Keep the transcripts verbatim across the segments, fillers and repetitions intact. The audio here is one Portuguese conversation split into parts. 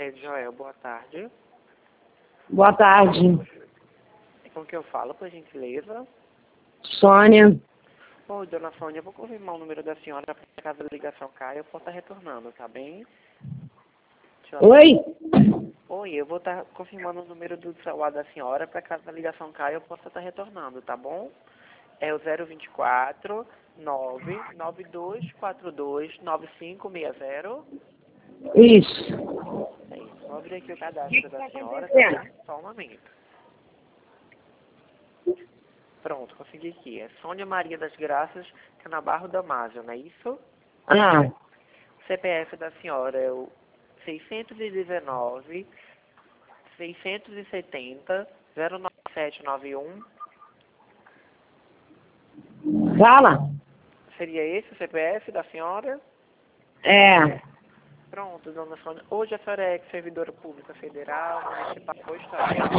É, Joel, boa tarde. Boa tarde. Com que eu falo, por gentileza? Sônia. Oi, dona Sônia, eu vou confirmar o número da senhora para caso a ligação caia, eu posso estar retornando, tá bem? Deixa eu- Oi? Oi, eu vou estar confirmando o número do celular da senhora para caso a ligação caia, eu possa estar retornando, tá bom? É o zero vinte e quatro, nove nove dois quatro dois nove cinco seis zero. Isso. É isso, vou abrir aqui o O que cadastro que da tá senhora, tá acontecendo? bom? Só um momento. Pronto, consegui aqui. É Sônia Maria das Graças, Canabarro Damásio, não é isso? Ah, O C P F da senhora é o seiscentos e dezenove, seiscentos e setenta, zero nove sete nove um. fala. Seria esse o C P F da senhora? É. Pronto, dona Sônia. Hoje a senhora é servidora pública federal, municipal ou estadual?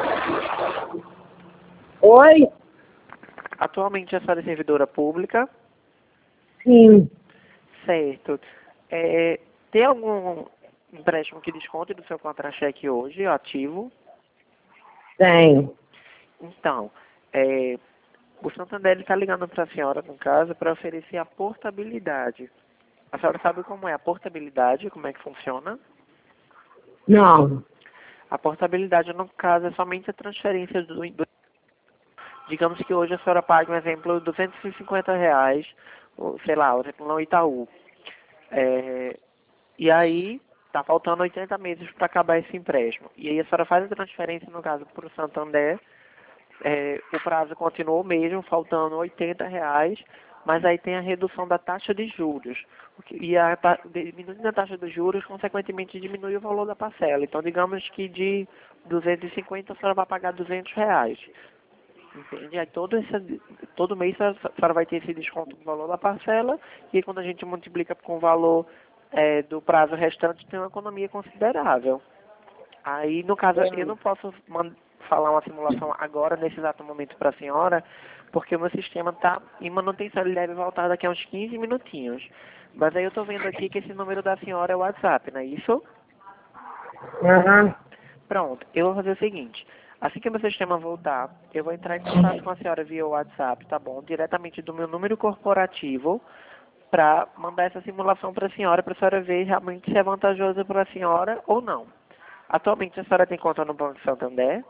Oi? Atualmente a senhora é servidora pública, Sim. certo. É, tem algum empréstimo que desconte do seu contra-cheque hoje, ativo? Tem. Então, é, o Santander está ligando para a senhora, no caso, para oferecer a portabilidade. A senhora sabe como é a portabilidade, como é que funciona? Não. A portabilidade, no caso, é somente a transferência do... do digamos que hoje a senhora paga, um exemplo, duzentos e cinquenta reais, ou, sei lá, por exemplo, no Itaú. É, e aí, está faltando oitenta meses para acabar esse empréstimo. E aí a senhora faz a transferência, no caso, para o Santander. É, o prazo continuou mesmo, faltando oitenta reais, mas aí tem a redução da taxa de juros. O que- E a, ta- diminuindo a taxa de juros, consequentemente diminui o valor da parcela. Então, digamos que de duzentos e cinquenta a senhora vai pagar duzentos reais. Entende? Aí todo, esse, todo mês a senhora vai ter esse desconto do valor da parcela, e aí quando a gente multiplica com o valor é, do prazo restante, tem uma economia considerável. Aí, no caso, eu não posso man- falar uma simulação agora, nesse exato momento, para a senhora, porque o meu sistema está em manutenção, ele deve voltar daqui a uns quinze minutinhos. Mas aí eu estou vendo aqui que esse número da senhora é o WhatsApp, não é isso? Aham. Pronto, eu vou fazer o seguinte. Assim que o meu sistema voltar, eu vou entrar em contato com a senhora via WhatsApp, tá bom? Diretamente do meu número corporativo, para mandar essa simulação para a senhora, para a senhora ver realmente se é vantajoso para a senhora ou não. Atualmente a senhora tem conta no Banco Santander?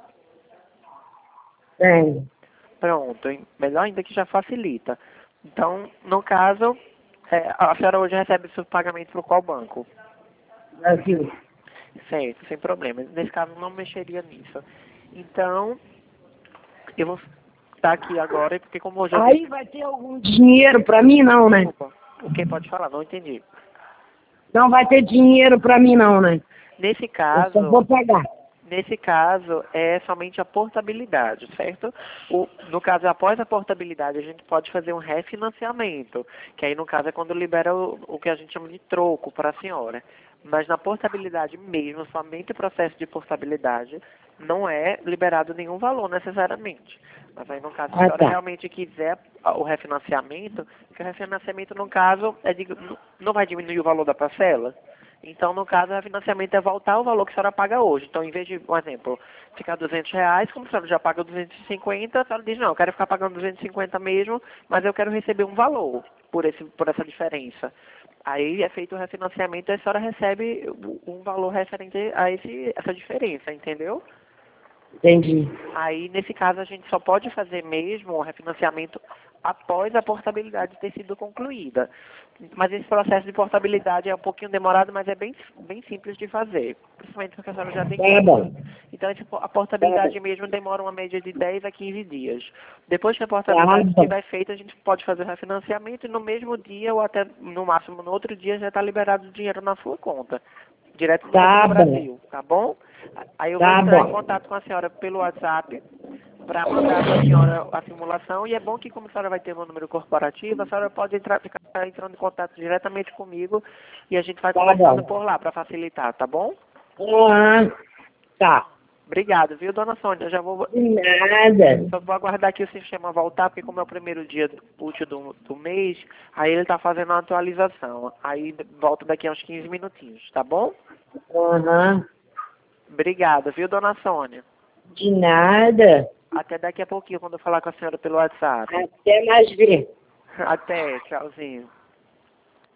Tem. Pronto, hein? Melhor ainda que já facilita. Então, no caso, é, a senhora hoje recebe seus pagamentos por qual banco? Brasil. Certo, sem problema. Nesse caso, não mexeria nisso. Então, eu vou estar aqui agora, porque como hoje eu Aí vai ter algum dinheiro pra mim, não, né? Desculpa, o que pode falar? Não entendi. Não vai ter dinheiro pra mim, não, né? Nesse Eu só caso, vou pagar. Nesse caso, é somente a portabilidade, certo? O, no caso, após a portabilidade, a gente pode fazer um refinanciamento, que aí, no caso, é quando libera o, o que a gente chama de troco para a senhora. Mas na portabilidade mesmo, somente o processo de portabilidade, não é liberado nenhum valor necessariamente. Mas aí, no caso, se a Ah, senhora tá. realmente quiser o refinanciamento, que o refinanciamento, no caso, é de, não vai diminuir o valor da parcela. Então, no caso, o financiamento é voltar ao valor que a senhora paga hoje. Então, em vez de, por exemplo, ficar duzentos reais, como a senhora já paga duzentos e cinquenta, a senhora diz, não, eu quero ficar pagando duzentos e cinquenta mesmo, mas eu quero receber um valor por, esse, por essa diferença. Aí é feito o refinanciamento e a senhora recebe um valor referente a esse, essa diferença, entendeu? Entendi. Aí, nesse caso, a gente só pode fazer mesmo o refinanciamento após a portabilidade ter sido concluída. Mas esse processo de portabilidade é um pouquinho demorado, mas é bem, bem simples de fazer, principalmente porque a senhora já tem Tá conta. bom. Então, esse, a Tá bom. portabilidade mesmo demora uma média de dez a quinze dias. Depois que a Tá portabilidade bom. estiver feita, a gente pode fazer o refinanciamento e no mesmo dia, ou até no máximo no outro dia, já está liberado o dinheiro na sua conta, direto do Banco Tá do bom. Brasil, tá bom? Aí eu vou Tá entrar em bom. contato com a senhora pelo WhatsApp para mandar para a senhora a simulação. E é bom que, como a senhora vai ter meu número corporativo, a senhora pode entrar, ficar entrando em contato diretamente comigo e a gente vai Tá conversando bom. por lá para facilitar, tá bom? Ah, tá. Obrigado, viu, dona Sônia? Eu já vou, De nada. só vou aguardar que o sistema voltar, porque como é o primeiro dia útil do, do mês, aí ele está fazendo uma atualização. Aí volta daqui a uns quinze minutinhos, tá bom? Aham. Obrigado, viu, dona Sônia? De nada. Até daqui a pouquinho, quando eu falar com a senhora pelo WhatsApp. Até mais ver. Até, tchauzinho.